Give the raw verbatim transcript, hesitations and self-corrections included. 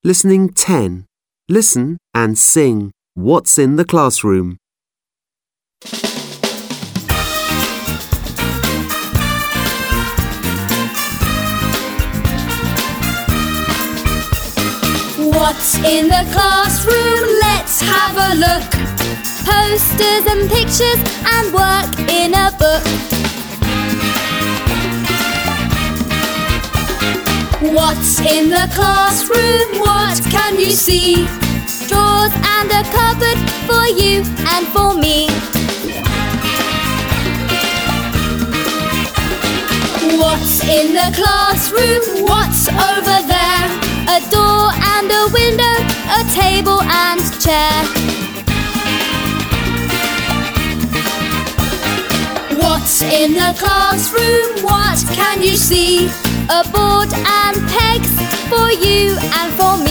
Listening ten. Listen and sing. What's in the classroom? What's in the classroom? Let's have a look. Posters and pictures and work in a book. What's in the classroom? What can you see? Drawers and a cupboard for you and for me. What's in the classroom? What's over there? A door and a window, a table and chair. What's in the classroom? What can you see? A board and pegs for you and for me.